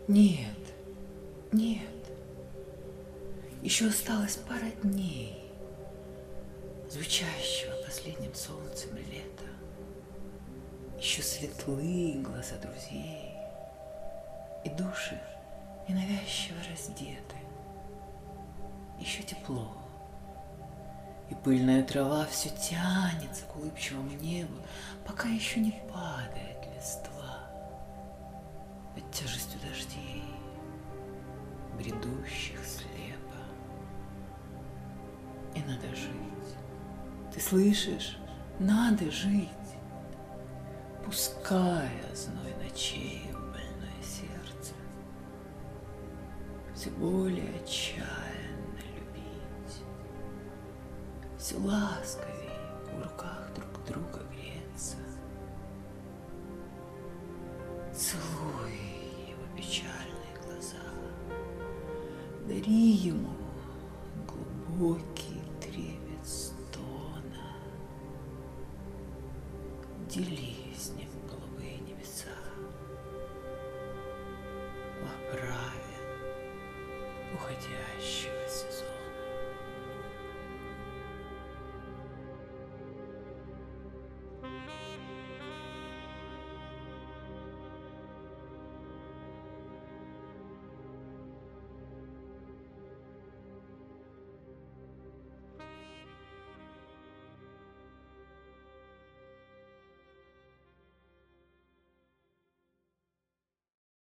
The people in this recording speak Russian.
Нет, нет. Еще осталось пара дней, звучащего последним солнцем лета. Еще светлые глаза друзей, и души ненавязчиво раздеты. Еще тепло, и пыльная трава все тянется к улыбчивому небу, пока еще не падает листва под тяжестью дождей, бредущих слепо. И надо жить. Ты слышишь? Надо жить. Пуская зной ночей в больное сердце, все более отчаянно любить, все ласковее в руках друг друга греться. Целуй его печальные глаза, дари ему глубокий трепет стона, делись с ним